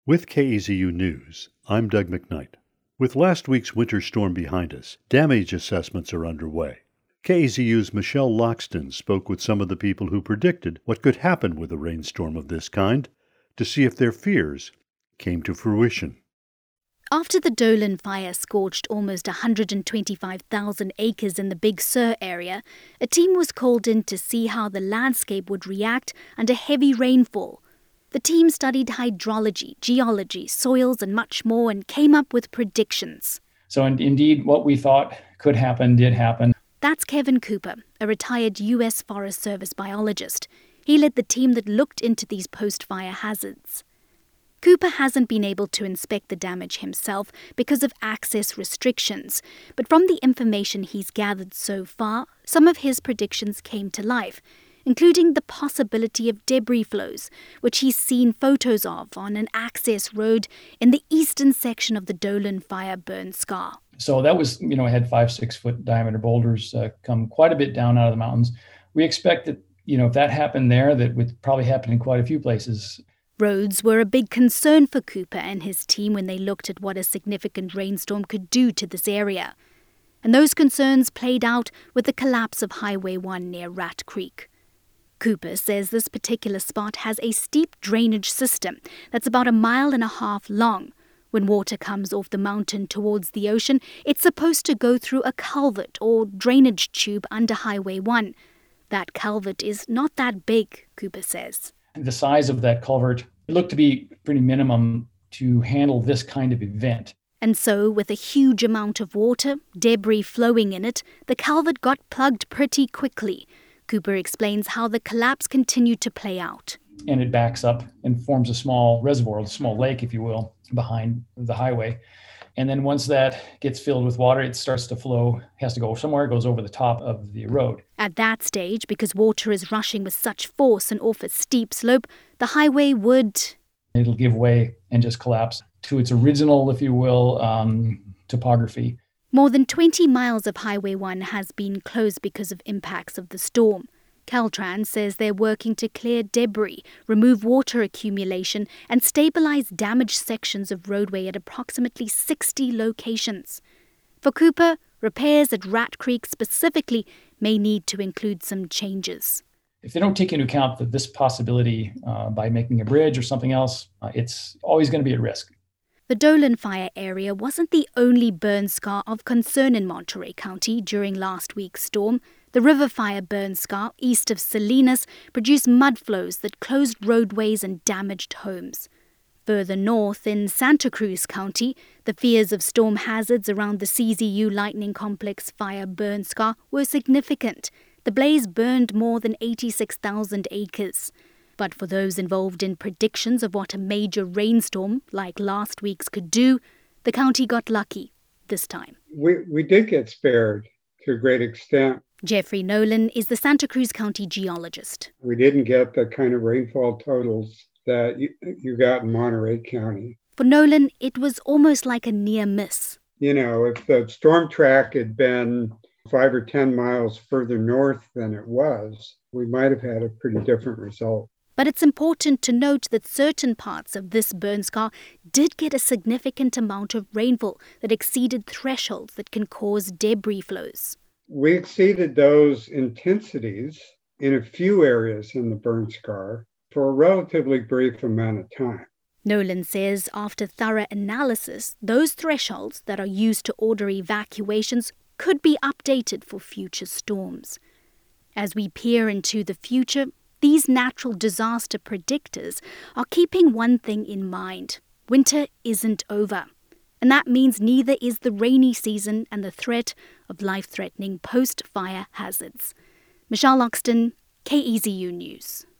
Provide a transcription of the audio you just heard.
With KEZU News, I'm Doug McKnight. With last week's winter storm behind us, damage assessments are underway. KEZU's Michelle Loxton spoke with some of the people who predicted what could happen with a rainstorm of this kind to see if their fears came to fruition. After the Dolan fire scorched almost 125,000 acres in the Big Sur area, a team was called in to see how the landscape would react under heavy rainfall. The team studied hydrology, geology, soils and much more and came up with predictions. So indeed, what we thought could happen did happen. That's Kevin Cooper, a retired U.S. Forest Service biologist. He led the team that looked into these post-fire hazards. Cooper hasn't been able to inspect the damage himself because of access restrictions, but from the information he's gathered so far, some of his predictions came to life, including the possibility of debris flows, which he's seen photos of on an access road in the eastern section of the Dolan fire burn scar. So that was, it had 5-6 foot diameter boulders come quite a bit down out of the mountains. We expect that, if that happened there, that would probably happen in quite a few places. Roads were a big concern for Cooper and his team when they looked at what a significant rainstorm could do to this area. And those concerns played out with the collapse of Highway 1 near Rat Creek. Cooper says this particular spot has a steep drainage system that's about 1.5 miles long. When water comes off the mountain towards the ocean, it's supposed to go through a culvert or drainage tube under Highway 1. That culvert is not that big, Cooper says. The size of that culvert looked to be pretty minimum to handle this kind of event. And so, with a huge amount of water, debris flowing in it, the culvert got plugged pretty quickly. Cooper explains how the collapse continued to play out. And it backs up and forms a small reservoir, a small lake, if you will, behind the highway. And then once that gets filled with water, it starts to flow, has to go somewhere, it goes over the top of the road. At that stage, because water is rushing with such force and off a steep slope, the highway It'll give way and just collapse to its original, if you will, topography. More than 20 miles of Highway 1 has been closed because of impacts of the storm. Caltrans says they're working to clear debris, remove water accumulation, and stabilize damaged sections of roadway at approximately 60 locations. For Cooper, repairs at Rat Creek specifically may need to include some changes. If they don't take into account that this possibility by making a bridge or something else, it's always going to be at risk. The Dolan fire area wasn't the only burn scar of concern in Monterey County during last week's storm. The River Fire burn scar east of Salinas produced mud flows that closed roadways and damaged homes. Further north in Santa Cruz County, the fears of storm hazards around the CZU Lightning Complex fire burn scar were significant. The blaze burned more than 86,000 acres. But for those involved in predictions of what a major rainstorm like last week's could do, the county got lucky this time. We did get spared to a great extent. Jeffrey Nolan is the Santa Cruz County geologist. We didn't get the kind of rainfall totals that you got in Monterey County. For Nolan, it was almost like a near miss. If the storm track had been 5 or 10 miles further north than it was, we might have had a pretty different result. But it's important to note that certain parts of this burn scar did get a significant amount of rainfall that exceeded thresholds that can cause debris flows. We exceeded those intensities in a few areas in the burn scar for a relatively brief amount of time. Nolan says after thorough analysis, those thresholds that are used to order evacuations could be updated for future storms. As we peer into the future, these natural disaster predictors are keeping one thing in mind. Winter isn't over. And that means neither is the rainy season and the threat of life-threatening post-fire hazards. Michelle Loxton, KEZU News.